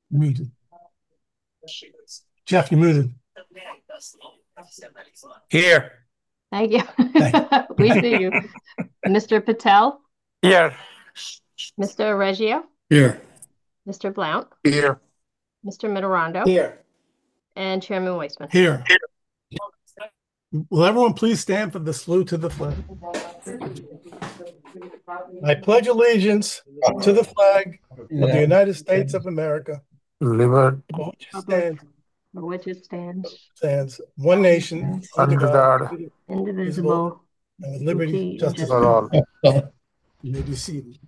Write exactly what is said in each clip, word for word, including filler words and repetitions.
Muted. Jeff, you're muted. Here. Thank you. Thank We see you. Mister Patel, Here. Mister Reggio, Here. Mister Blount, Here. Mister Mitterondo, Here. and Chairman Weissman. Here. Will everyone please stand for the salute to the flag? I pledge allegiance to the flag of the United States of America, Liver for which it stands, For which it stands, stands one nation, under under God, God, indivisible, and with liberty, liberty, and justice for for all. all. You may be seated.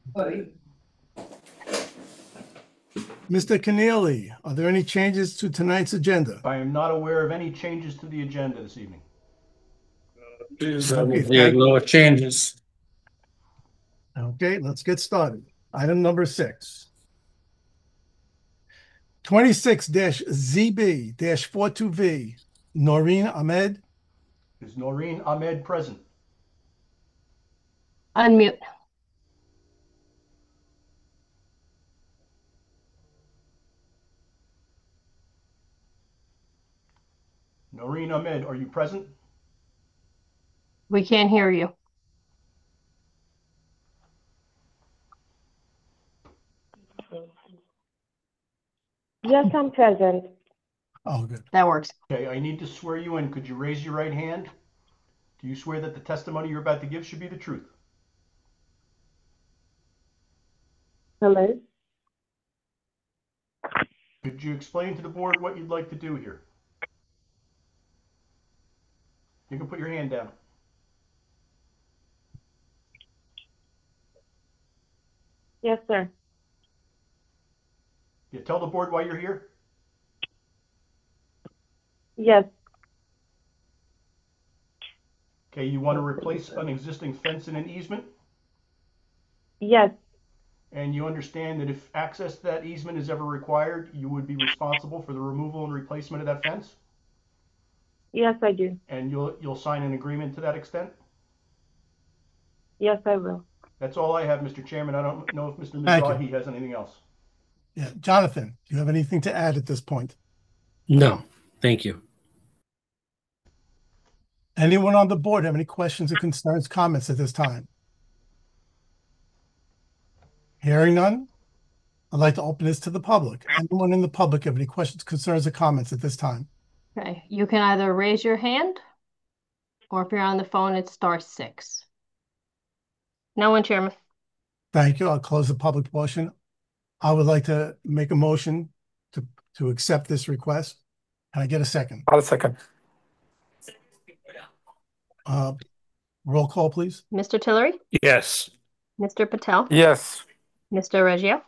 Mister Keneally, are there any changes to tonight's agenda? I am not aware of any changes to the agenda this evening. Okay, There thank- no changes. Okay, let's get started. Item number six. twenty-six Z B forty-two V, Noreen Ahmed. Is Noreen Ahmed present? unmute. Noreen Ahmed, are you present? We can't hear you. Yes, I'm present. Oh, good. That works. Okay, I need to swear you in. Could you raise your right hand? Do you swear that the testimony you're about to give should be the truth? Hello? Could you explain to the board what you'd like to do here? You can put your hand down. Yes, sir. You tell the board why you're here? Yes, Okay, you want to replace an existing fence and an easement? yes, And you understand that if access to that easement is ever required, you would be responsible for the removal and replacement of that fence? yes, I do. And you'll, you'll sign an agreement to that extent? Yes, I will. That's all I have, Mister Chairman. I don't know if Mister Thank you. Mizrahi has anything else. Yeah, Jonathan, do you have anything to add at this point? No, thank you. Anyone on the board have any questions or concerns, comments at this time? Hearing none, I'd like to open this to the public. Anyone in the public have any questions, concerns, or comments at this time? Okay, you can either raise your hand, or if you're on the phone, it's star six. No one, Chairman. Thank you. I'll close the public portion. I would like to make a motion to, to accept this request. Can I get a second? I'll second. Uh, roll call, please. Mister Tillery, Yes. Mister Patel, Yes. Mister Reggio.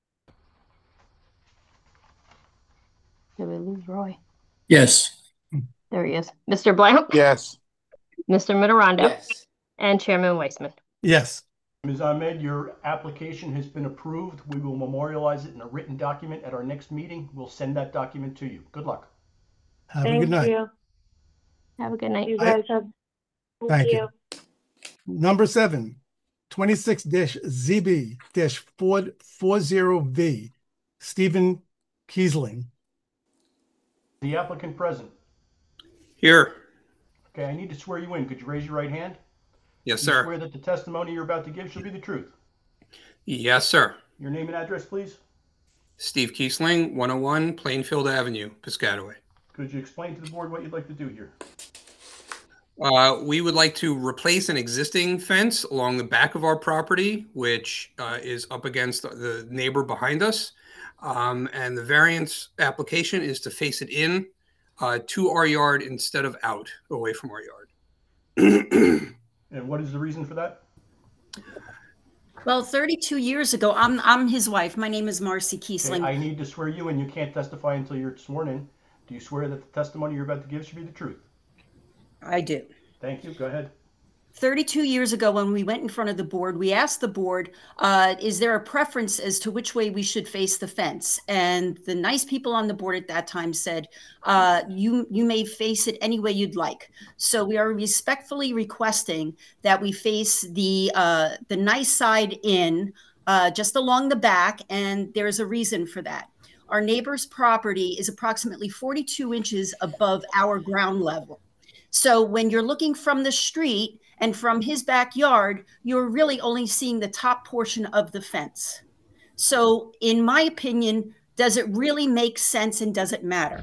Did we lose Roy? Yes. There he is. Mister Blount, Yes. Mister Mitterondo, Yes. and Chairman Weissman. Yes. Miz Ahmed, your application has been approved. We will memorialize it in a written document at our next meeting. We'll send that document to you. Good luck. Have a Thank good night. you. Have a good night. You guys have. Thank you. Number seven, twenty-six Z B four forty V, Stephen Kiesling. The applicant present. Here. Okay, I need to swear you in. Could you raise your right hand? Yes, Do you sir. swear that the testimony you're about to give shall be the truth? Yes, sir. Your name and address, please. Steve Kiesling, one oh one Plainfield Avenue, Piscataway. Could you explain to the board what you'd like to do here? Uh, we would like to replace an existing fence along the back of our property, which uh, is up against the neighbor behind us. Um, and the variance application is to face it in uh, to our yard instead of out, away from our yard. And what is the reason for that? Well, thirty-two years ago, I'm I'm his wife. My name is Marcy Okay, Kiesling. I need to swear you in. You can't testify until you're sworn in. Do you swear that the testimony you're about to give should be the truth? I do. Thank you. Go ahead. thirty-two years ago, when we went in front of the board, we asked the board, uh, is there a preference as to which way we should face the fence? And the nice people on the board at that time said, uh, you, you may face it any way you'd like. So we are respectfully requesting that we face the, uh, the nice side in uh, just along the back, and there's a reason for that. Our neighbor's property is approximately forty-two inches above our ground level. So when you're looking from the street and from his backyard, you're really only seeing the top portion of the fence. So in my opinion, does it really make sense and does it matter?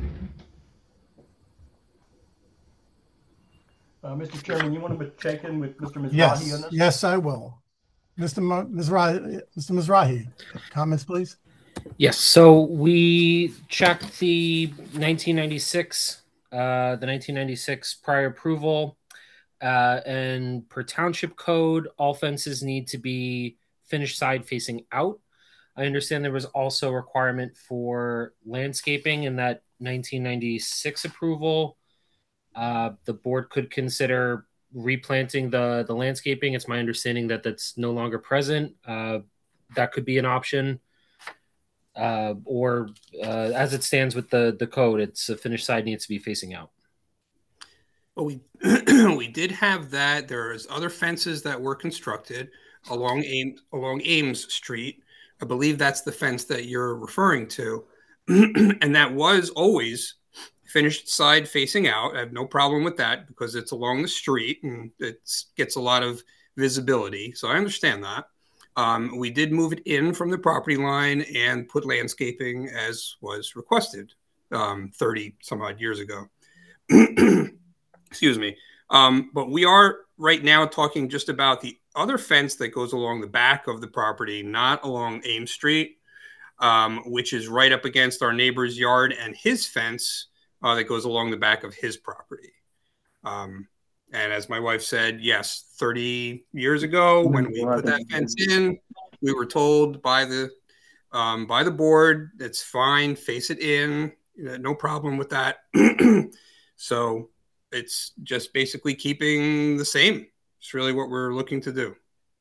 Uh, Mister Chairman, you want to check in with Mister Mizrahi on Yes, this? yes, I will. Mister Ma- Mizrahi, Mister Mizrahi, comments, please? Yes. So we checked the nineteen ninety-six, uh, the nineteen ninety-six prior approval, uh, and per township code, all fences need to be finished side facing out. I understand there was also a requirement for landscaping in that nineteen ninety-six approval. Uh, the board could consider replanting the the landscaping. It's my understanding that that's no longer present. Uh, that could be an option. Uh, or uh, as it stands with the the code, it's a finished side needs to be facing out. Well, we we did have that. There's other fences that were constructed along Ames along Ames Street. I believe that's the fence that you're referring to, and that was always finished side facing out. I have no problem with that because it's along the street and it gets a lot of visibility. So I understand that. Um, we did move it in from the property line and put landscaping as was requested um, thirty some odd years ago. Excuse me. Um, but we are right now talking just about the other fence that goes along the back of the property, not along Ames Street, um, which is right up against our neighbor's yard and his fence uh, that goes along the back of his property. Um, And as my wife said, yes, thirty years ago when we put that fence in, we were told by the um, by the board, it's fine, face it in, no problem with that. So it's just basically keeping the same. It's really what we're looking to do.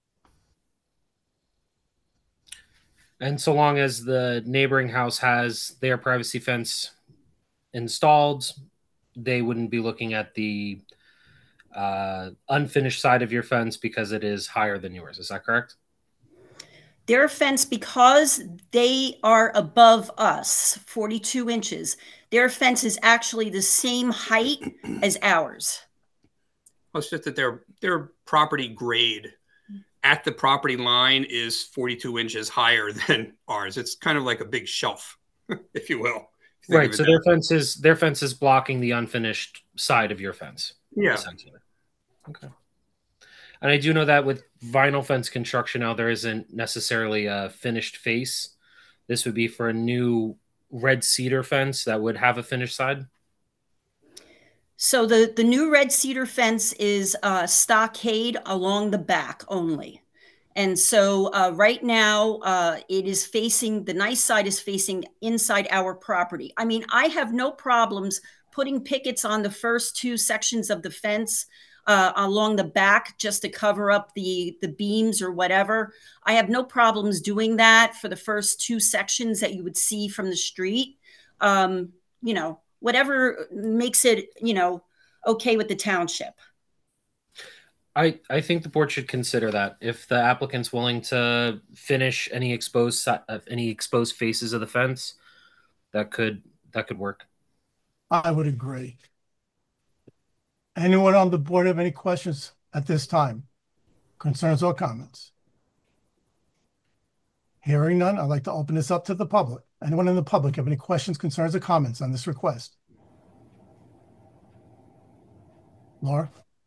And so long as the neighboring house has their privacy fence installed, they wouldn't be looking at the uh, unfinished side of your fence because it is higher than yours. Is that correct? Their fence, because they are above us, forty-two inches, their fence is actually the same height as ours. Well, it's just that their their property grade at the property line is forty-two inches higher than ours. It's kind of like a big shelf, if you will. Right. So their fence is their fence is blocking the unfinished side of your fence. Yeah. Essentially. Okay. And I do know that with vinyl fence construction now, there isn't necessarily a finished face. This would be for a new red cedar fence that would have a finished side. So the, the new red cedar fence is uh, stockade along the back only. And so uh, right now uh, it is facing, the nice side is facing inside our property. I mean, I have no problems putting pickets on the first two sections of the fence uh, along the back just to cover up the, the beams or whatever. I have no problems doing that for the first two sections that you would see from the street. Um, you know, whatever makes it, you know, okay with the township. I, I think the board should consider that if the applicant's willing to finish any exposed uh, any exposed faces of the fence, that could that could work. I would agree. Anyone on the board have any questions at this time? Concerns or comments? Hearing none, I'd like to open this up to the public. Anyone in the public have any questions, concerns, or comments on this request? Laura?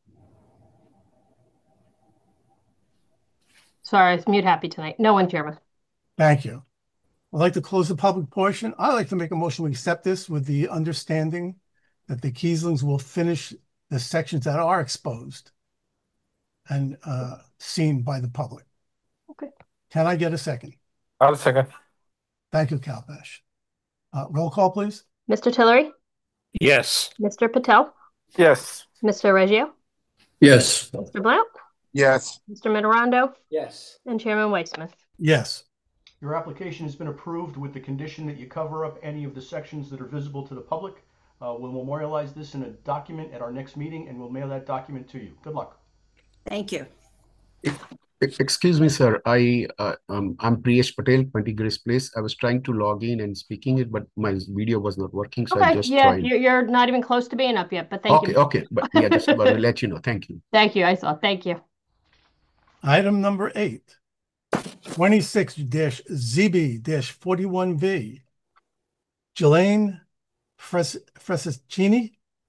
Sorry, it's mute happy tonight. No one, Chairman. Thank you. I'd like to close the public portion. I'd like to make a motion to accept this with the understanding that the Kieslings will finish the sections that are exposed and uh, seen by the public. Okay. Can I get a second? I'll second. Thank you, Kalpesh. Uh, roll call, please. Mister Tillery, Yes. Mister Patel, Yes. Mister Reggio, Yes. Mister Blount, Yes. Mister Mitterondo, Yes. and Chairman Weissman. Yes. Your application has been approved with the condition that you cover up any of the sections that are visible to the public. Uh, we'll memorialize this in a document at our next meeting, and we'll mail that document to you. Good luck. Thank you. E- Excuse me, sir. I uh, um, I'm Priyesh Patel, twenty Grace Place. I was trying to log in and speaking it, but my video was not working, so I Okay, just yeah, joined. you're, you're not even close to being up yet, but thank Okay, you. okay, but yeah, just want to let you know. Thank you. Thank you, I saw, thank you. Item number eight, twenty-six Z B forty-one V. Jelaine Fres Fresiccini.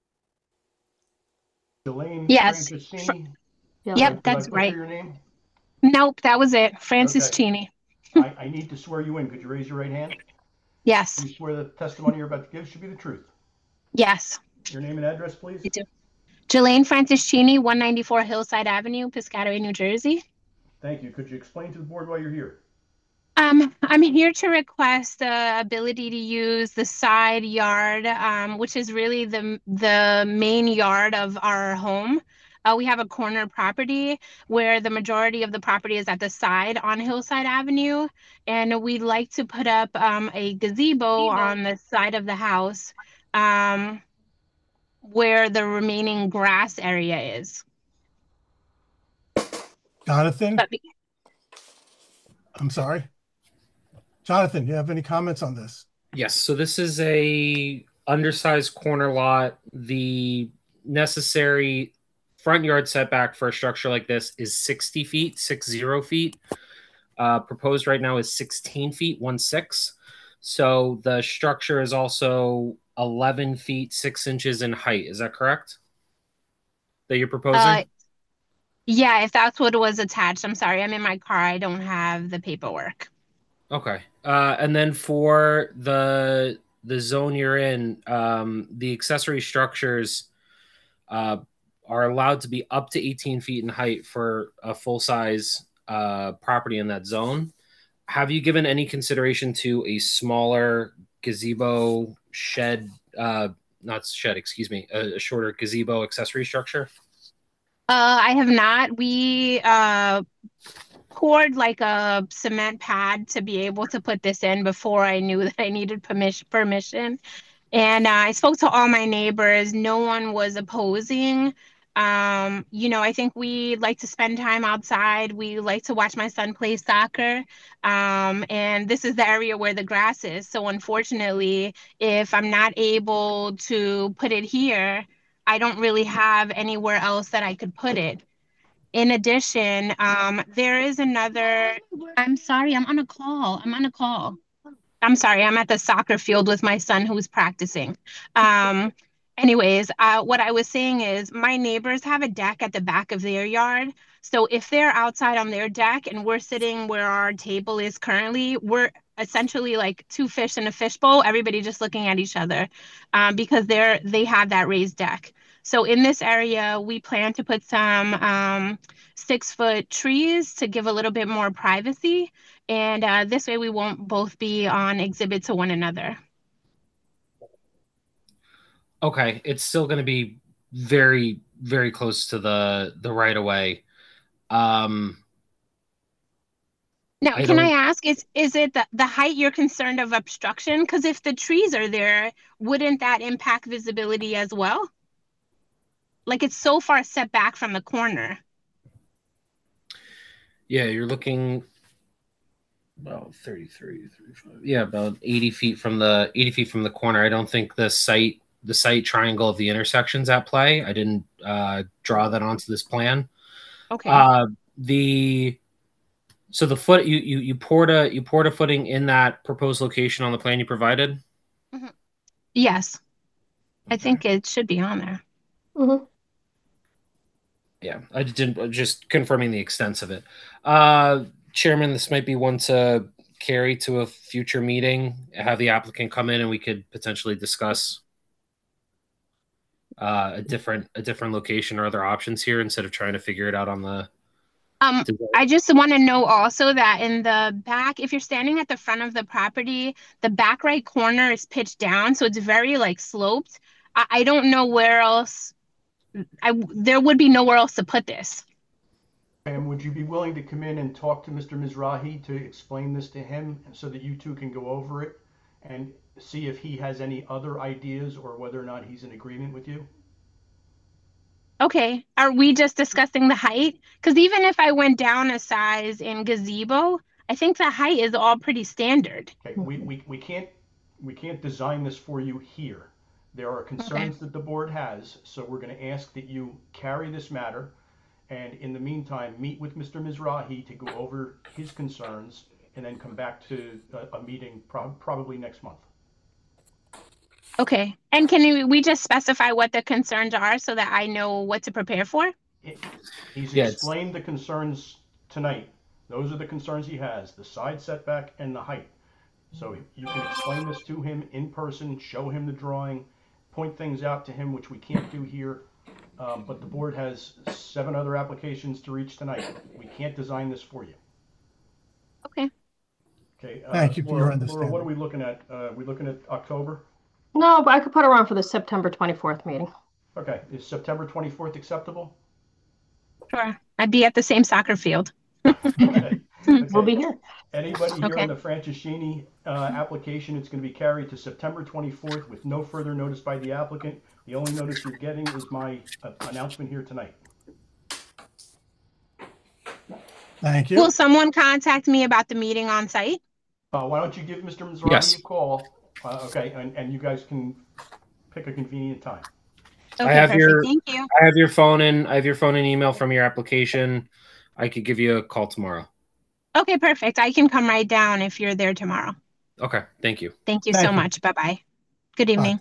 Jelaine Yes. Franciscini. Yeah, Yep, Did I that's butcher right. your name? Nope, that was it. Francis Okay. Cheney. I, I need to swear you in. Could you raise your right hand? Yes. You swear the testimony you're about to give should be the truth. Yes. Your name and address, please. You do. Jelaine Francis Cheney, one ninety-four Hillside Avenue, Piscataway, New Jersey. Thank you. Could you explain to the board why you're here? Um, I'm here to request the ability to use the side yard, um, which is really the the main yard of our home. Uh, we have a corner property where the majority of the property is at the side on Hillside Avenue, and we'd like to put up um, a gazebo on the side of the house, um, where the remaining grass area is. Jonathan, But be- I'm sorry. Jonathan, do you have any comments on this? Yes, so this is a undersized corner lot. The necessary front yard setback for a structure like this is sixty feet, six zero feet. Uh, proposed right now is sixteen feet, one six. So the structure is also eleven feet, six inches in height. Is that correct? That you're proposing? uh, yeah, if that's what was attached. I'm sorry, I'm in my car. I don't have the paperwork. Okay. Uh, and then for the the zone you're in, um, the accessory structures uh, are allowed to be up to eighteen feet in height for a full size uh, property in that zone. Have you given any consideration to a smaller gazebo shed? Uh, not shed, excuse me, a, a shorter gazebo accessory structure? Uh, I have not. We uh poured like a cement pad to be able to put this in before I knew that I needed permission. Permission. And uh, I spoke to all my neighbors. No one was opposing. Um, you know, I think we like to spend time outside. We like to watch my son play soccer. Um, and this is the area where the grass is. So unfortunately, if I'm not able to put it here, I don't really have anywhere else that I could put it. In addition, um, there is another. I'm sorry, I'm on a call. I'm on a call. I'm sorry, I'm at the soccer field with my son who's practicing. Um, anyways, uh, what I was saying is my neighbors have a deck at the back of their yard. So if they're outside on their deck and we're sitting where our table is currently, we're essentially like two fish in a fishbowl, everybody just looking at each other, um, because they're they have that raised deck. So in this area, we plan to put some um, six foot trees to give a little bit more privacy. And uh, this way we won't both be on exhibit to one another. Okay, it's still going to be very, very close to the the right of way. Um, Now, I can I don't. ask, is is it the, the height you're concerned of obstruction? Because if the trees are there, wouldn't that impact visibility as well? Like it's so far set back from the corner. Yeah, you're looking about thirty-three, thirty-five. Yeah, about eighty feet from the eighty feet from the corner. I don't think the site the site triangle of the intersection's at play. I didn't uh, draw that onto this plan. Okay. Uh, the so the foot you you you poured a you poured a footing in that proposed location on the plan you provided. Mhm. Yes, I think it should be on there. Mm-hmm. Yeah, I didn't just confirming the extent of it. Uh, Chairman, this might be one to carry to a future meeting. Have the applicant come in and we could potentially discuss uh, a different a different location or other options here instead of trying to figure it out on the. Um, I just want to know also that in the back, if you're standing at the front of the property, the back right corner is pitched down, so it's very like sloped. I, I don't know where else. I there would be nowhere else to put this. And would you be willing to come in and talk to Mister Mizrahi to explain this to him so that you two can go over it and see if he has any other ideas or whether or not he's in agreement with you? Okay. Are we just discussing the height? Because even if I went down a size in gazebo, I think the height is all pretty standard. Okay, we, we, we can't we can't design this for you here. There are concerns Okay. that the board has, so we're going to ask that you carry this matter, and in the meantime, meet with Mister Mizrahi to go over his concerns, and then come back to a, a meeting prob probably next month. Okay. And can we, we just specify what the concerns are so that I know what to prepare for? It, he's Yeah, it's- explained the concerns tonight. Those are the concerns he has, the side setback and the height. So you can explain this to him in person, show him the drawing, point things out to him, which we can't do here. Um, but the board has seven other applications to reach tonight. We can't design this for you. Okay. Okay. Uh, Thank you for your Laura, Laura, understanding. what are we looking at? Uh, we looking at October? No, but I could put her on for the September twenty-fourth meeting. Okay. Is September twenty-fourth acceptable? Sure. I'd be at the same soccer field. Okay. We'll Okay. be here. Anybody here Okay. on the Franceschini uh, application, it's going to be carried to September twenty-fourth with no further notice by the applicant. The only notice you're getting is my uh, announcement here tonight. Thank you. Will someone contact me about the meeting on site? Uh, why don't you give Mister Mizrahi Yes. a call? Uh, okay, and, and you guys can pick a convenient time. Okay, I have perfect. your Thank you. I have your phone and I have your phone and email from your application. I could give you a call tomorrow. Okay, perfect. I can come right down if you're there tomorrow. Okay, thank you. Thank you Thank so you. much. Bye-bye. Good evening.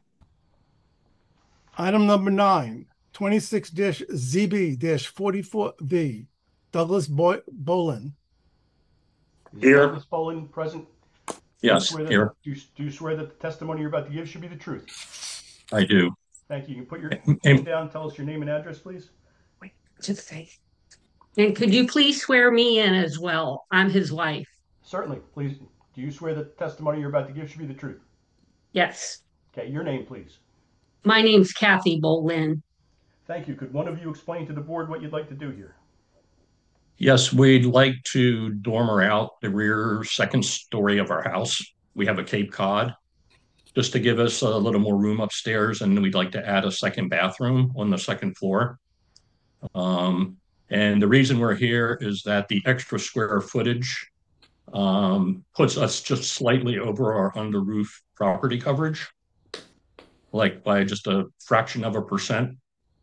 Item number nine, twenty-six Z B forty-four V, Douglas Boy Bolin. Is Here. Douglas Bolin present? Do you Yes, swear that- here. Do you, do you swear that the testimony you're about to give should be the truth? I do. Thank you. You can put your And- name down. Tell us your name and address, please. Just say. And could you please swear me in as well? I'm his wife. Certainly. Please. Do you swear that the testimony you're about to give should be the truth? Yes. Okay. Your name, please. My name's Kathy Bolin. Thank you. Could one of you explain to the board what you'd like to do here? Yes, we'd like to dormer out the rear second story of our house. We have a Cape Cod, just to give us a little more room upstairs, and we'd like to add a second bathroom on the second floor. Um, and the reason we're here is that the extra square footage um, puts us just slightly over our under roof property coverage, like by just a fraction of a percent.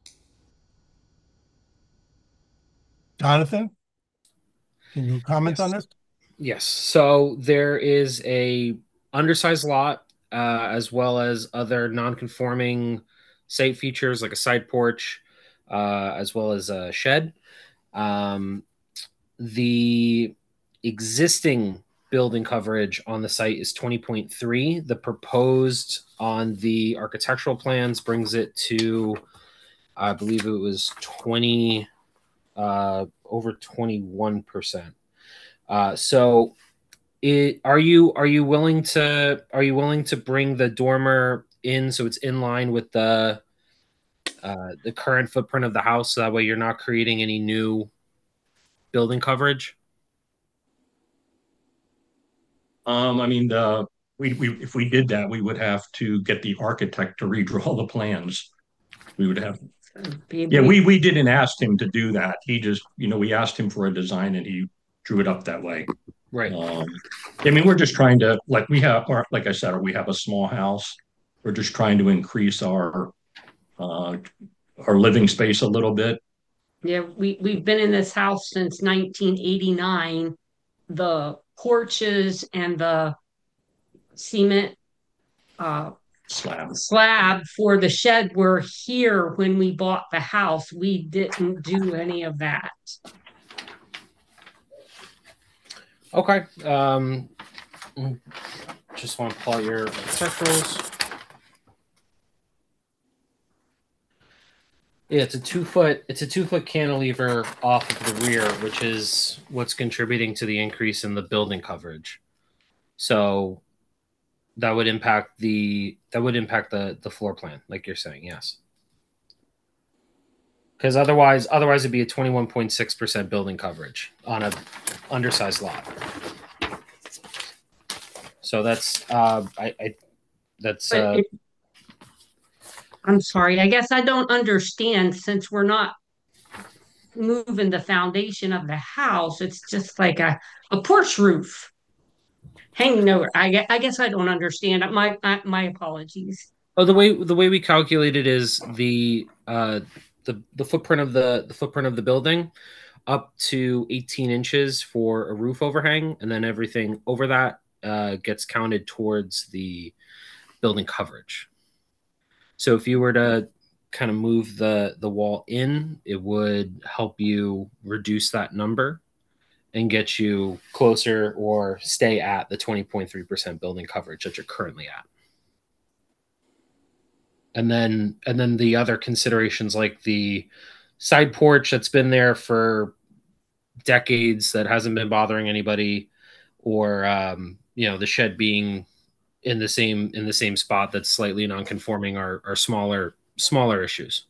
Jonathan, can you comment on this? Yes. So there is a undersized lot, uh, as well as other non-conforming site features like a side porch, uh, as well as a shed. Um, the existing building coverage on the site is twenty point three. The proposed on the architectural plans brings it to, I believe it was twenty, uh, over twenty-one percent. Uh, so it, are you are you willing to are you willing to bring the dormer in so it's in line with the uh, the current footprint of the house, so that way you're not creating any new building coverage? Um, I mean, the we, we if we did that, we would have to get the architect to redraw the plans. We would have, yeah, we we didn't ask him to do that. He just, you know, we asked him for a design and he drew it up that way. Right. Um, I mean, we're just trying to, like we have, or like I said, we have a small house. We're just trying to increase our uh, our living space a little bit. Yeah, we, we've been in this house since nineteen eighty-nine. The porches and the cement uh, Slab. slab for the shed were here when we bought the house. We didn't do any of that. Okay. Um, just want to pull out your architecturals. Yeah, it's a two foot. It's a two foot cantilever off of the rear, which is what's contributing to the increase in the building coverage. So that would impact the that would impact the the floor plan, like you're saying. Yes. Because otherwise, otherwise it'd be a twenty-one point six percent building coverage on a undersized lot. So that's uh, I, I that's But uh, it- I'm sorry. I guess I don't understand since we're not moving the foundation of the house. It's just like a, a porch roof hanging over. I guess, I guess I don't understand. My, my my apologies. Oh, the way the way we calculate it is the uh, the the footprint of the the footprint of the building up to eighteen inches for a roof overhang, and then everything over that uh, gets counted towards the building coverage. So if you were to kind of move the the wall in, it would help you reduce that number and get you closer or stay at the twenty point three percent building coverage that you're currently at. And then and then the other considerations like the side porch that's been there for decades that hasn't been bothering anybody, or um, you know, the shed being in the same in the same spot that's slightly non-conforming are, are smaller smaller issues.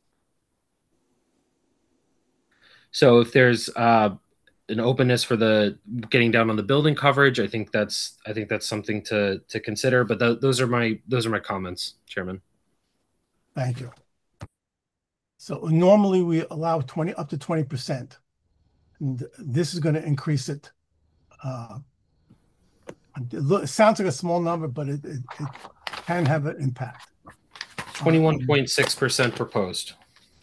So if there's uh, an openness for the getting down on the building coverage, I think that's I think that's something to to consider. But th- those are my those are my comments, Chairman. Thank you. So normally we allow twenty up to twenty percent. And this is going to increase it. Uh, it, lo- it sounds like a small number, but it, it, it can have an impact. twenty-one point six percent proposed.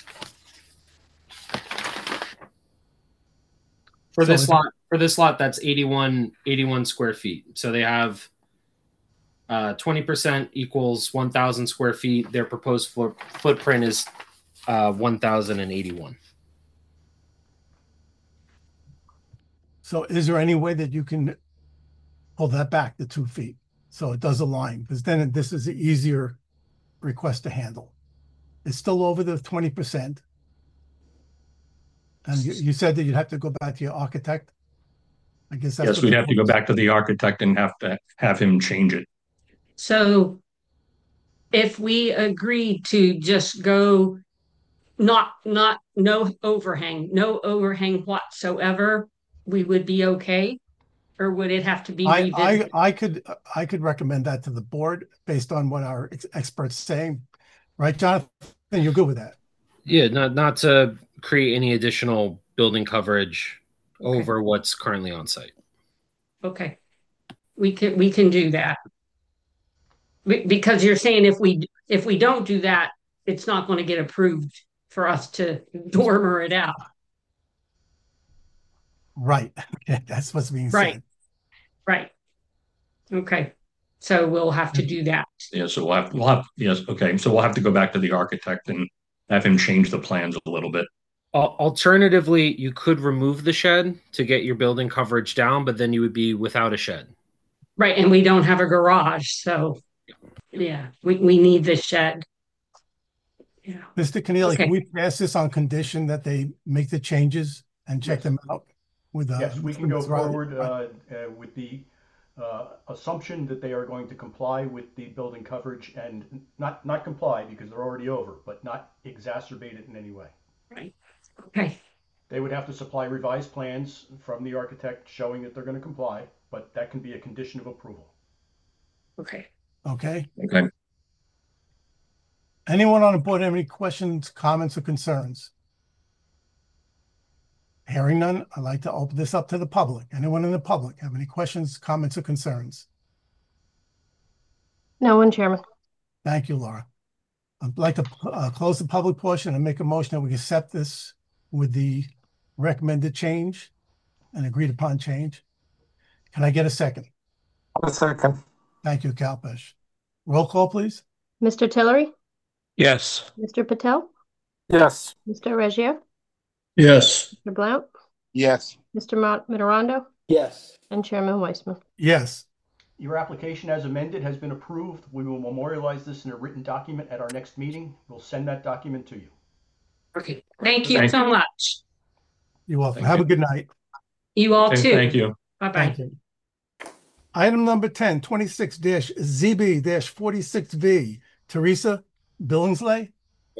For So this is- lot, for this lot, that's eighty-one, eighty-one square feet. So they have uh, twenty percent equals one thousand square feet. Their proposed floor, footprint is uh, one thousand eighty-one. So is there any way that you can pull that back to two feet? So it does align, because then this is an easier request to handle. It's still over the twenty percent. And you, you said that you'd have to go back to your architect. I guess that's. Yes, what we'd the have to go point is. back to the architect and have to have him change it. So if we agree to just go not not no overhang, no overhang whatsoever, we would be okay? Or would it have to be I, revisited? I, I could, I could recommend that to the board based on what our ex- experts saying. Right, Jonathan? You're good with that? Yeah, not not to create any additional building coverage Okay. over what's currently on site. Okay. We can we can do that. Be- Because you're saying if we if we don't do that, it's not going to get approved for us to dormer it out. Right. Okay, that's what's being Right. said. Right. Okay. So we'll have to do that. Yeah, so we'll have, we'll have, yes, okay, so we'll have to go back to the architect and have him change the plans a little bit. Al- Alternatively, you could remove the shed to get your building coverage down, but then you would be without a shed. Right. And we don't have a garage. So yeah, we, we need the shed. Yeah. Mister Keneally, Okay. can we pass this on condition that they make the changes and check Yes. them out with? Uh, Yes, we with can go Miz Riley? forward uh, uh, with the uh, assumption that they are going to comply with the building coverage and not, not comply because they're already over, but not exacerbate it in any way. Right. Okay. They would have to supply revised plans from the architect showing that they're going to comply, but that can be a condition of approval. Okay. Okay. Okay. Anyone on the board have any questions, comments, or concerns? Hearing none, I'd like to open this up to the public. Anyone in the public have any questions, comments, or concerns? No one, Chairman. Thank you, Laura. I'd like to uh, close the public portion and make a motion that we accept this with the recommended change and agreed upon change. Can I get a second? A second. Thank you, Kalpesh. Roll call, please. Mister Tillery, Yes. Mister Patel, Yes. Mister Reggio, Yes. Mister Blount, Yes. Mister Ma- Mitterondo, Yes. and Chairman Weissman. Yes. Your application as amended has been approved. We will memorialize this in a written document at our next meeting. We'll send that document to you. Okay. Thank you Thank so much. You're welcome. Thank Have you. a good night. You all Thank- too. Thank you. Bye bye. Thank you. Item number ten, twenty-six Z B forty-six V, Teresa Billingsley.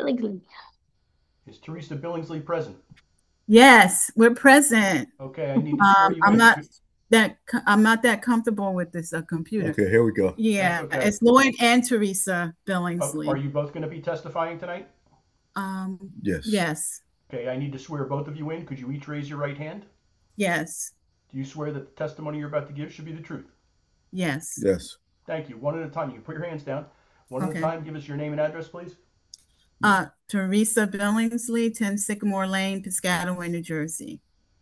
Is Teresa Billingsley present? Yes, we're present. Okay, I need to swear Um, you I'm in. not, that I'm not that comfortable with this uh, computer. Okay, here we go. Yeah, That's okay. it's Lloyd and Teresa Uh, Billingsley. Are you both going to be testifying tonight? Um, Yes. yes, Okay, I need to swear both of you in. Could you each raise your right hand? yes, Do you swear that the testimony you're about to give should be the truth? yes. Yes. Thank you. One at a time. You can put your hands down. One at Okay. a time. Give us your name and address, please. Uh, Teresa Billingsley, ten Sycamore Lane, Piscataway, New Jersey.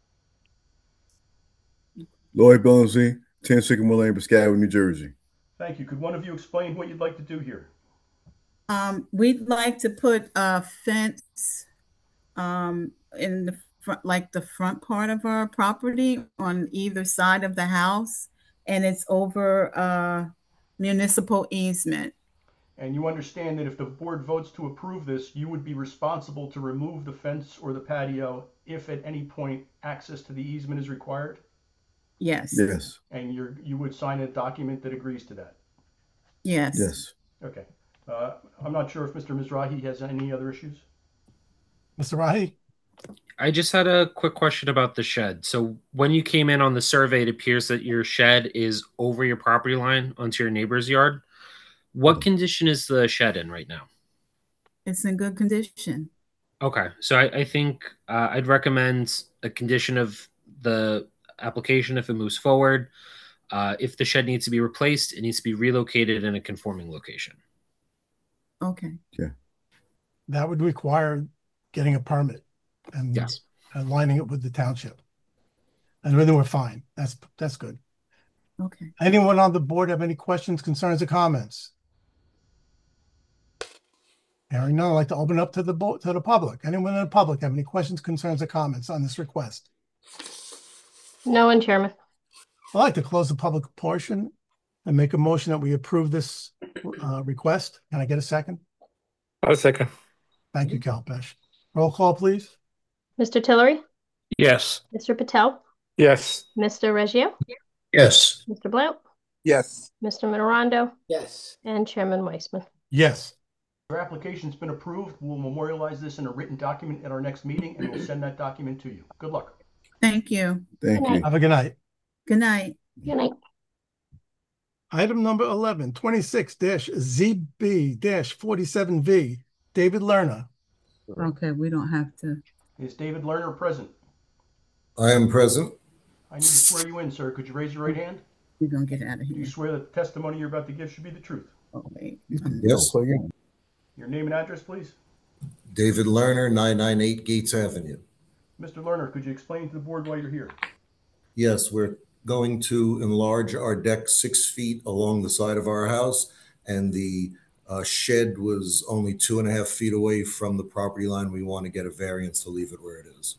Lloyd Billingsley, ten Sycamore Lane, Piscataway, New Jersey. Thank you. Could one of you explain what you'd like to do here? Um, we'd like to put a fence um, in the front, like the front part of our property on either side of the house, and it's over a municipal easement. And you understand that if the board votes to approve this, you would be responsible to remove the fence or the patio if at any point access to the easement is required? Yes. Yes. And you're, you would sign a document that agrees to that? Yes. Yes. Okay. Uh, I'm not sure if Mister Mizrahi has any other issues. Mister Rahi? I just had a quick question about the shed. So when you came in on the survey, it appears that your shed is over your property line onto your neighbor's yard. What condition is the shed in right now? It's in good condition. Okay, so I, I think uh, I'd recommend a condition of the application if it moves forward. Uh, if the shed needs to be replaced, it needs to be relocated in a conforming location. Okay. Okay. That would require getting a permit and Yes. aligning it with the township. And then we're fine. That's that's good. Okay. Anyone on the board have any questions, concerns, or comments? Hearing none, I'd like to open up to the bo- to the public. Anyone in the public have any questions, concerns, or comments on this request? No one, Chairman. I'd like to close the public portion and make a motion that we approve this uh, request. Can I get a second? I'll second. Thank you, Kalpesh. Roll call, please. Mister Tillery, Yes. Mister Patel, Yes. Mister Reggio, Yes. Mister Blount, Yes. Mister Minorando, Yes. and Chairman Weissman. Yes. Your application's been approved. We'll memorialize this in a written document at our next meeting, and we'll send that document to you. Good luck. Thank you. Thank you. Have a good night. Good night. Good night. Item number eleven, twenty-six Z B forty-seven V, David Lerner. Okay, we don't have to. Is David Lerner present? I am present. I need to swear you in, sir. Could you raise your right hand? We're gonna get out of Do you here. swear that the testimony you're about to give should be the truth? Oh, wait. Yes. Your name and address, please. David Lerner, nine ninety-eight Gates Avenue. Mister Lerner, could you explain to the board why you're here? Yes, we're going to enlarge our deck six feet along the side of our house, and the uh, shed was only two and a half feet away from the property line. We want to get a variance to leave it where it is.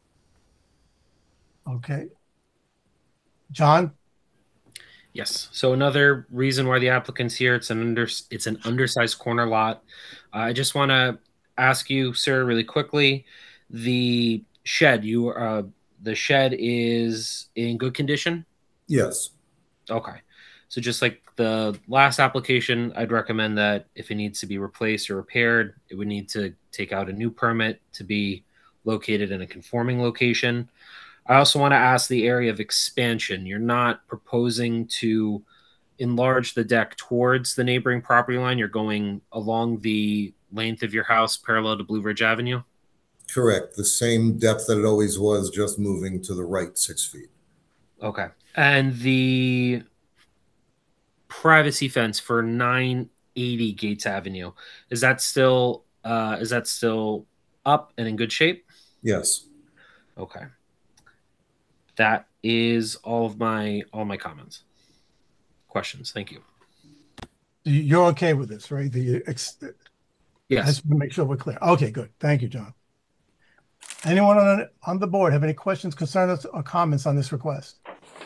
Okay. John? Yes. So another reason why the applicant's here, it's an under it's an undersized corner lot. Uh, I just want to ask you, sir, really quickly, the shed, you uh the shed is in good condition? Yes. Okay. So just like the last application, I'd recommend that if it needs to be replaced or repaired, it would need to take out a new permit to be located in a conforming location. I also want to ask the area of expansion. You're not proposing to enlarge the deck towards the neighboring property line. You're going along the length of your house parallel to Blue Ridge Avenue? Correct. The same depth that it always was, just moving to the right six feet. Okay. And the privacy fence for nine eighty Gates Avenue, is that still uh, is that still up and in good shape? Yes. Okay. That is all of my all my comments. Questions. Thank you. You're okay with this, right? The ex- Yes. I just want to make sure we're clear. Okay, good. Thank you, John. Anyone on, on the board have any questions, concerns, or comments on this request?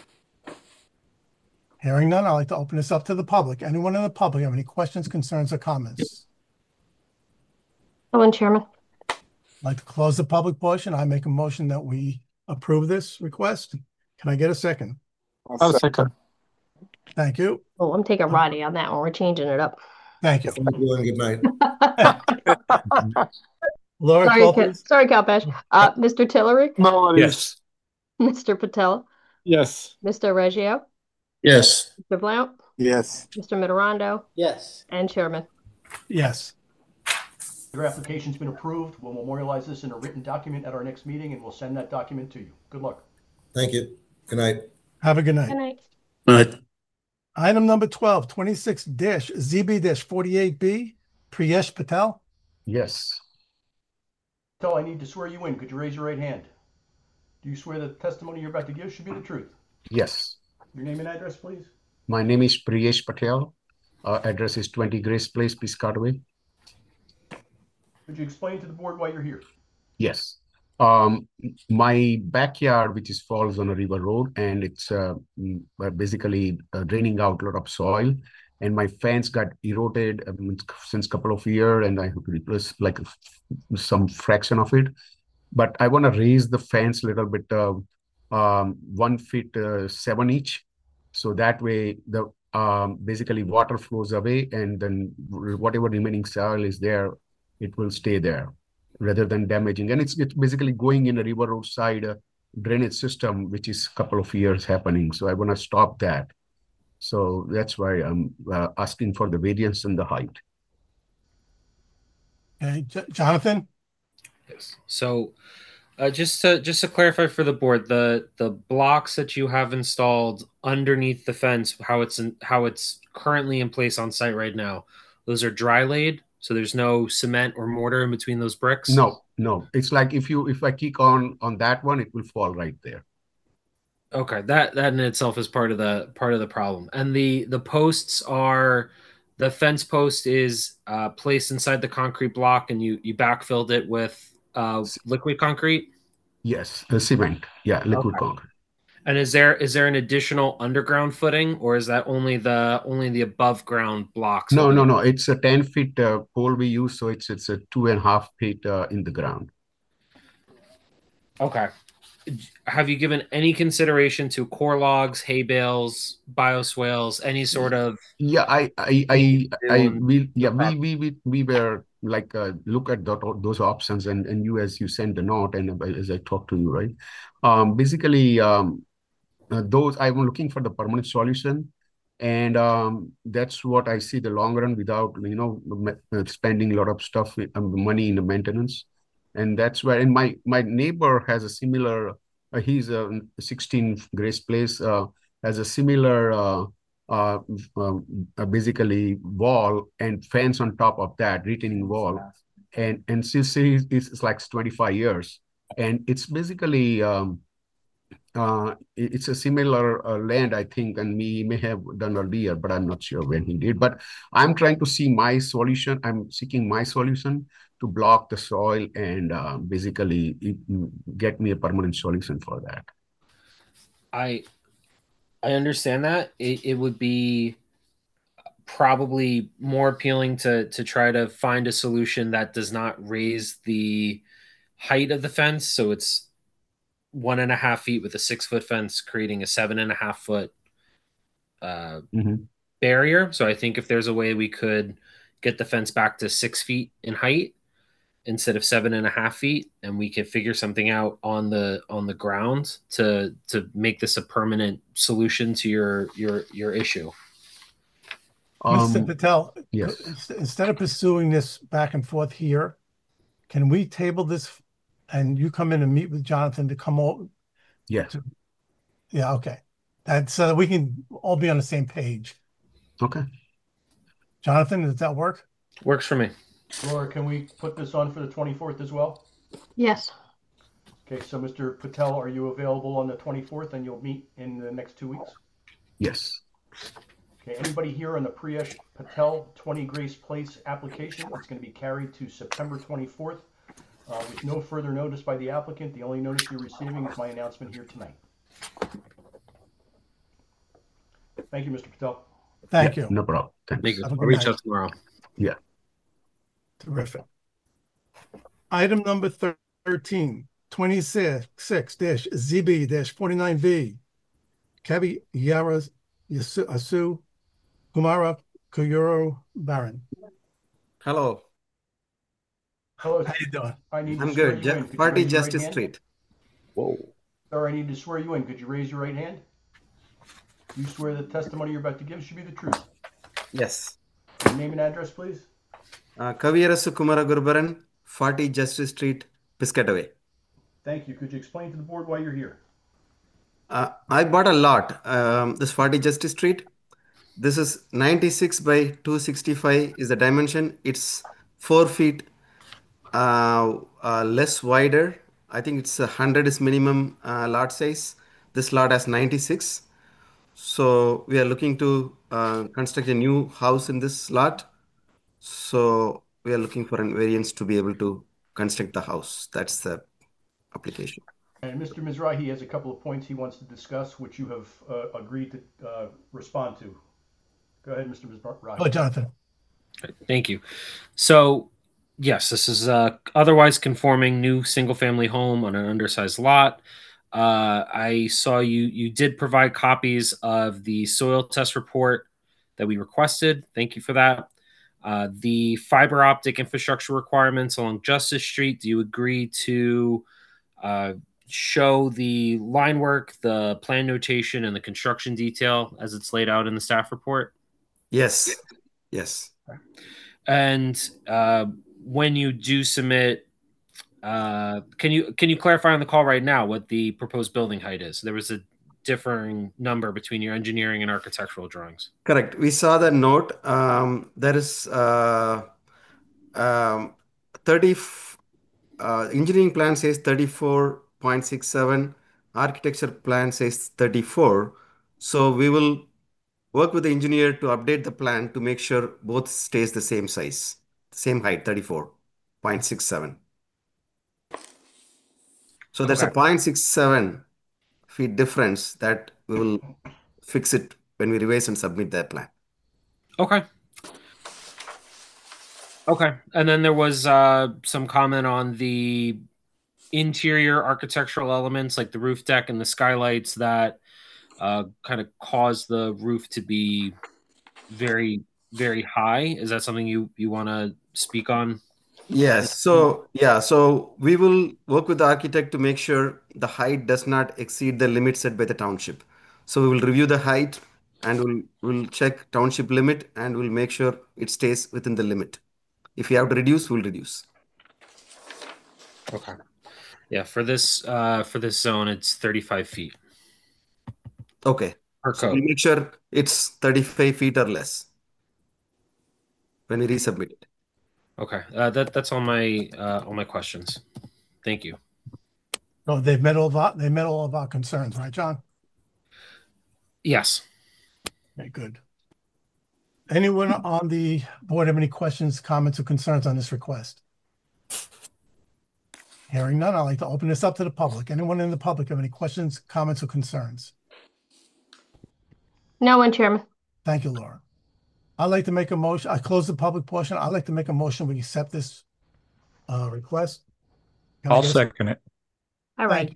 Hearing none, I'd like to open this up to the public. Anyone in the public have any questions, concerns, or comments? No one, Chairman. I'd like to close the public portion. I make a motion that we approve this request. Can I get a second? I'll second. Thank you. Oh, I'm taking Roddy on that one. We're changing it up. Thank you. Thank you and good night. Laura, Sorry, call, Cal- please. sorry, Kalpesh. Uh, Mister Tillery, No, yes. Mister Patel, Yes. Mister Reggio, Yes. Mister Blount, Yes. Mister Mitterondo, Yes. and Chairman. Yes. Your application's been approved. We'll memorialize this in a written document at our next meeting, and we'll send that document to you. Good luck. Thank you. Good night. Have a good night. Good night. But Item number twelve, twenty-six Z B forty-eight B, Priyesh Patel. Yes. Patel, I need to swear you in. Could you raise your right hand? Do you swear that the testimony you're about to give should be the truth? Yes. Your name and address, please. My name is Priyesh Patel. Uh, address is twenty Grace Place, Piscataway. Could you explain to the board why you're here? Yes. Um, my backyard, which is falls on a river road, and it's uh, mm, uh, basically uh, draining out a lot of soil. And my fence got eroded um, since couple of years, and I have to replace like some fraction of it. But I want to raise the fence a little bit, uh, um, one feet uh, seven inch, so that way the um, basically water flows away, and then whatever remaining soil is there, it will stay there rather than damaging. And it's, it's basically going in a river roadside uh, drainage system, which is a couple of years happening. So I want to stop that. So that's why I'm uh, asking for the variance and the height. Okay, J- Jonathan? Yes. So uh, just to just to clarify for the board, the the blocks that you have installed underneath the fence, how it's in, how it's currently in place on site right now, those are dry laid. So there's no cement or mortar in between those bricks? No, no. It's like if you if I kick on on that one, it will fall right there. Okay, that that in itself is part of the part of the problem. And the the posts are, the fence post is uh, placed inside the concrete block, and you you backfilled it with uh, liquid concrete. Yes, the cement. Yeah, liquid Okay. concrete. And is there is there an additional underground footing, or is that only the only the above ground blocks? No, holding no, it? no. It's a ten feet uh, pole we use, so it's it's a two and a half feet uh, in the ground. Okay. Have you given any consideration to core logs, hay bales, bioswales, any sort of? Yeah, I, I, I, I, on we, yeah, the we, we, we, we were like uh, look at that, those options, and and you as you sent the note, and as I talked to you, right? Um, basically, um, uh, those I'm looking for the permanent solution, and um, that's what I see the long run without you know m- spending a lot of stuff, um, money in the maintenance, and that's where. And my my neighbor has a similar. Uh, he's a sixteen Grace Place. Uh, has a similar. Uh, uh, um, uh, basically wall and fence on top of that retaining wall, and and since it's, it's like twenty-five years, and it's basically um, uh, it- it's a similar uh, land, I think, and we may have done earlier, but I'm not sure when he did. But I'm trying to see my solution. I'm seeking my solution to block the soil and uh, basically it, get me a permanent solution for that. I I understand that. It, it would be probably more appealing to to try to find a solution that does not raise the height of the fence. So it's one and a half feet with a six foot fence, creating a seven and a half foot uh, Mhm. barrier. So I think if there's a way we could get the fence back to six feet in height instead of seven and a half feet, and we could figure something out on the on the ground to to make this a permanent solution to your your your issue. Mister Um, Patel, yes. ins- instead of pursuing this back and forth here, can we table this and you come in and meet with Jonathan to come over? Yeah. To, yeah, okay. And so that we can all be on the same page. Okay. Jonathan, does that work? Works for me. Laura, can we put this on for the twenty-fourth as well? Yes. Okay, so Mister Patel, are you available on the twenty-fourth, and you'll meet in the next two weeks? Yes. Okay, anybody here on the Priyesh Patel twenty Grace Place application? It's going to be carried to September twenty-fourth uh, with no further notice by the applicant. The only notice you're receiving is my announcement here tonight. Thank you, Mister Patel. Thank Yeah, you. no problem. Thanks. Thank you. Have a I'll good reach night. out tomorrow. Yeah. Terrific. Item number thirteen, twenty-six Z B forty-nine B. Kabi Yara Yasu Asu Kumara Kuyuro Baron. Hello, Hello. How you doing? I need to I'm swear good. you in. Ju- Could you Party raise your right Justice hand? Street. Whoa. Sir, I need to swear you in. Could you raise your right hand? Do you swear the testimony you're about to give should be the truth? Yes. Your name and address, please. Uh, Kaviyarasu Kumara Gurbaran, forty Justice Street, Piscataway. Thank you. Could you explain to the board why you're here? Uh, I bought a lot. Um, this forty Justice Street. This is ninety-six by two sixty-five is the dimension. It's four feet uh, uh, less wider. I think it's a hundred is minimum uh, lot size. This lot has ninety-six. So we are looking to uh, construct a new house in this lot. So we are looking for a variance to be able to construct the house. That's the application. And Mister Mizrahi has a couple of points he wants to discuss, which you have uh, agreed to uh, respond to. Go ahead, Mister Mizrahi. Oh, Jonathan. Thank you. So, yes, this is a otherwise conforming new single-family home on an undersized lot. Uh, I saw you you did provide copies of the soil test report that we requested. Thank you for that. Uh, the fiber optic infrastructure requirements along Justice Street, do you agree to uh, show the line work, the plan notation, and the construction detail as it's laid out in the staff report? Yes. Yes. And uh, when you do submit, uh, can you can you clarify on the call right now what the proposed building height is? There was a differing number between your engineering and architectural drawings. Correct. We saw the note. Um, there is uh, um, thirty. Uh, engineering plan says thirty-four point six seven. Architecture plan says thirty-four. So we will work with the engineer to update the plan to make sure both stays the same size, same height, thirty-four point six seven. So there's Okay. a zero point six seven feet difference that we will fix it when we revise and submit that plan. Okay. Okay. And then there was uh, some comment on the interior architectural elements like the roof deck and the skylights that uh, kind of cause the roof to be very, very high. Is that something you, you want to speak on? Yes. So, yeah. So we will work with the architect to make sure the height does not exceed the limit set by the township. So we will review the height and we'll, we'll check township limit and we'll make sure it stays within the limit. If we have to reduce, we'll reduce. Okay. Yeah. For this, uh, for this zone, it's thirty-five feet. Okay. Per So code. we'll make sure it's thirty-five feet or less when we resubmit it. Okay. Uh, that, that's all my, uh, all my questions. Thank you. So they've met all of our, they met all of our concerns, right, John? Yes. Okay, good. Anyone on the board have any questions, comments, or concerns on this request? Hearing none, I'd like to open this up to the public. Anyone in the public have any questions, comments, or concerns? No one, Chairman. Thank you, Laura. I'd like to make a motion. I close the public portion. I'd like to make a motion. We accept this uh, request. Can I I'll get a- second it. All right.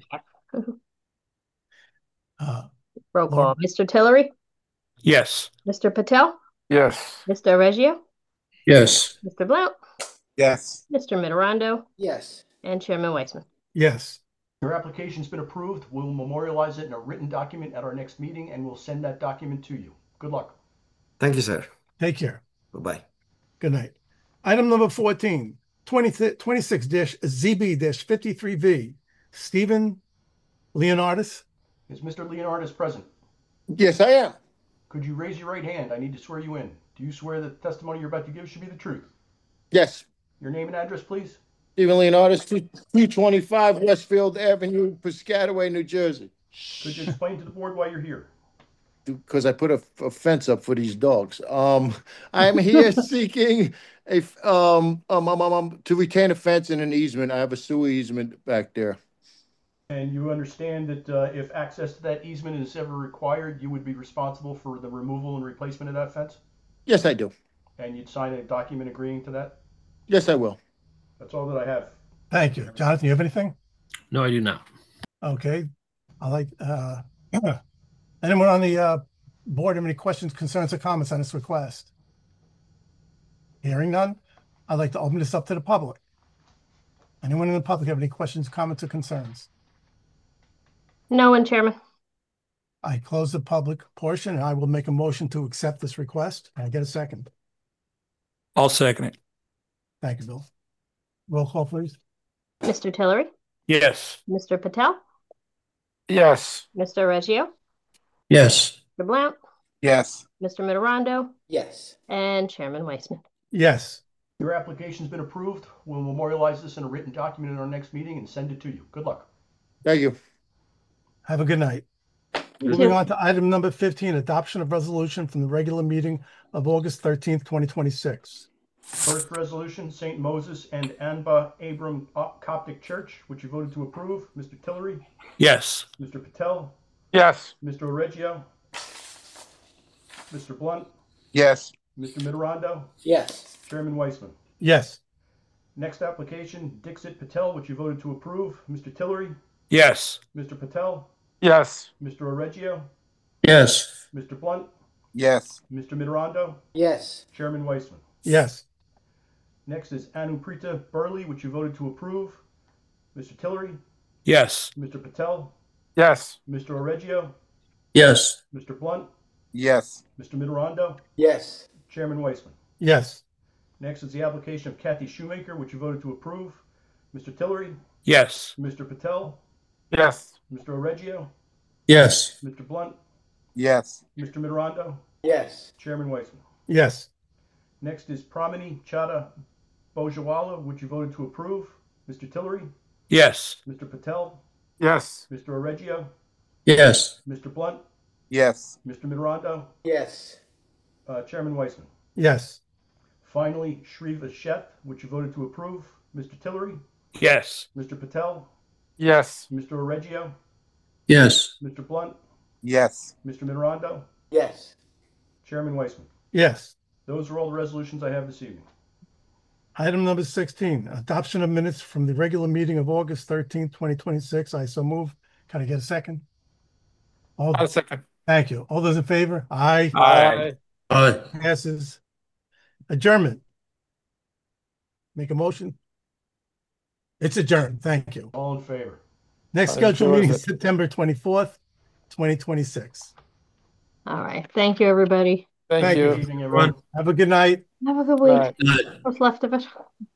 Uh, Roll Laura? call. Mister Tillery? Yes. Mister Patel? Yes. Mister Reggio? Yes. Mister Blount? Yes. Mister Mitterondo? Yes. And Chairman Weissman. Yes. Your application's been approved. We'll memorialize it in a written document at our next meeting, and we'll send that document to you. Good luck. Thank you, sir. Take care. Bye-bye. Good night. Item number fourteen, twenty-six Z B fifty-three V, Stephen Leonardis. Is Mister Leonardis present? Yes, I am. Could you raise your right hand? I need to swear you in. Do you swear that the testimony you're about to give should be the truth? Yes. Your name and address, please. Stephen Leonardis, two twenty-five Westfield Avenue, Piscataway, New Jersey. Could you explain to the board why you're here? Because I put a, a fence up for these dogs. Um, I'm here seeking a f- um, um, um, um, um to retain a fence and an easement. I have a sewer easement back there. And you understand that uh, if access to that easement is ever required, you would be responsible for the removal and replacement of that fence? Yes, I do. And you'd sign a document agreeing to that? Yes, I will. That's all that I have. Thank you. Jonathan, you have anything? No, I do not. Okay. I like, uh, anyone on the uh, board have any questions, concerns, or comments on this request? Hearing none, I'd like to open this up to the public. Anyone in the public have any questions, comments, or concerns? No one, Chairman. I close the public portion, and I will make a motion to accept this request. Can I get a second? I'll second it. Thank you, Bill. Roll call, please. Mister Tillery, Yes. Mister Patel, Yes. Mister Reggio, Yes. Mister Blount, Yes. Mister Mitterondo, Yes. and Chairman Weissman. Yes. Your application's been approved. We'll memorialize this in a written document in our next meeting and send it to you. Good luck. Thank you. Have a good night. You Moving too. on to item number fifteen, adoption of resolution from the regular meeting of August thirteenth, twenty twenty-six. First resolution, Saint Moses and Anba Abram Coptic Church, which you voted to approve. Mister Tillery, Yes. Mister Patel, Yes. Mister Oreggio, Mister Blunt, Yes. Mister Mitterondo, Yes. Chairman Weissman. Yes. Next application, Dixit Patel, which you voted to approve. Mister Tillery, Yes. Mister Patel, Yes. Mister Oreggio, Yes. Mister Blunt, Yes. Mister Mitterondo, Yes. Chairman Weissman. Yes. Next is Anuprita Burley, which you voted to approve. Mister Tillery, Yes. Mister Patel, Yes. Mister Oreggio, Yes. Mister Blunt, Yes. Mister Mitterondo, Yes. Chairman Weissman. Yes. Next is the application of Kathy Shoemaker, which you voted to approve. Mister Tillery, Yes. Mister Patel, Yes. Mister Oreggio, Yes. Mister Blunt, Yes. Mister Mitterondo, Yes. Chairman Weissman. Yes. Next is Pramini Chada Bojawala, which you voted to approve. Mister Tillery, Yes. Mister Patel, Yes. Mister Oreggio, Yes. Mister Blunt, Yes. Mister Mitterondo, Yes. uh, Chairman Weissman. Yes. Finally, Shriva Sheth, which you voted to approve. Mister Tillery, Yes. Mister Patel, Yes. Mister Oreggio, Yes. Mister Blunt, Yes. Mister Mitterondo, Yes. Chairman Weissman. Yes. Those are all the resolutions I have this evening. Item number sixteen, adoption of minutes from the regular meeting of August thirteenth, twenty twenty-six. I so move. Can I get a second? All, I'll second. thank you. All those in favor? Aye. Aye. Aye. Passes. Adjournment. Make a motion. It's adjourned. Thank you. All in favor? Next Aye, scheduled sure meeting is is September twenty-fourth, twenty twenty-six. All right. Thank you, everybody. Thank Thank you. Good evening, everyone. Have a good night. Have a good week. Bye. What's left of it.